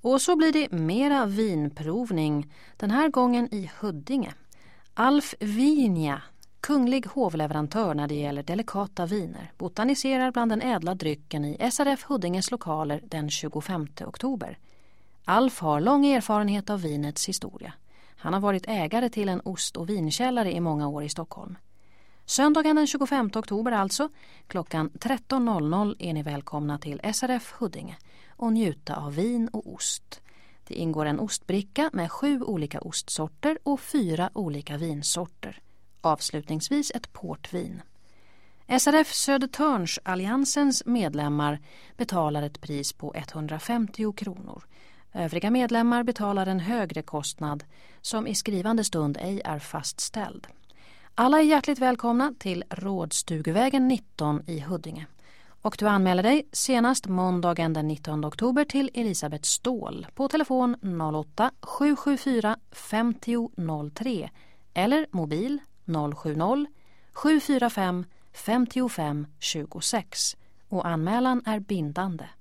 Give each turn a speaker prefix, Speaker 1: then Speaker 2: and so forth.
Speaker 1: Och så blir det mera vinprovning, den här gången i Huddinge. Alf Vinja, kunglig hovleverantör när det gäller delikata viner, botaniserar bland den ädla drycken i SRF Huddinges lokaler den 25 oktober. Alf har lång erfarenhet av vinets historia. Han har varit ägare till en ost- och vinkällare i många år i Stockholm. Söndagen den 25 oktober alltså, klockan 13.00 är ni välkomna till SRF Huddinge och njuta av vin och ost. Det ingår en ostbricka med 7 olika ostsorter och 4 olika vinsorter. Avslutningsvis ett portvin. SRF Södertörns alliansens medlemmar betalar ett pris på 150 kronor. Övriga medlemmar betalar en högre kostnad som i skrivande stund ej är fastställd. Alla är hjärtligt välkomna till Rådstugevägen 19 i Huddinge. Och du anmäler dig senast måndagen den 19 oktober till Elisabeth Ståhl på telefon 08 774 50 03 eller mobil 070 745 55 26 och anmälan är bindande.